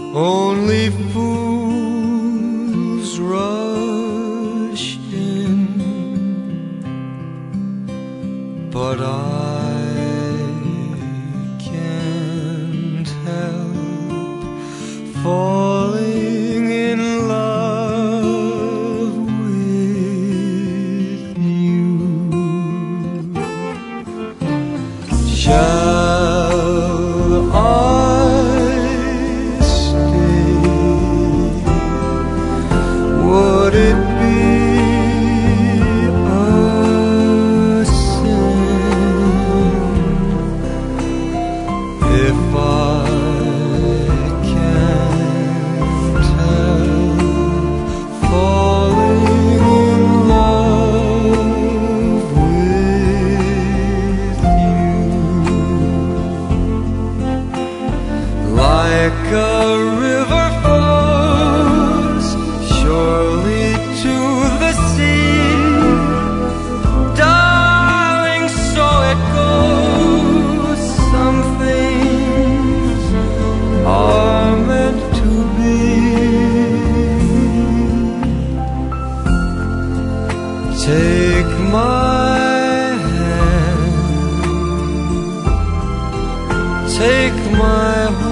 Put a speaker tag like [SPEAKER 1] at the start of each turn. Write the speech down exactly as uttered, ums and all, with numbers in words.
[SPEAKER 1] Only fools rush in, but I can't help falling in love with you. Shall I would it be a sin if I can't help falling in love with you? Like a river flows surely to the sea, darling, so it goes. Some things are meant to be. Take my hand, take my heart,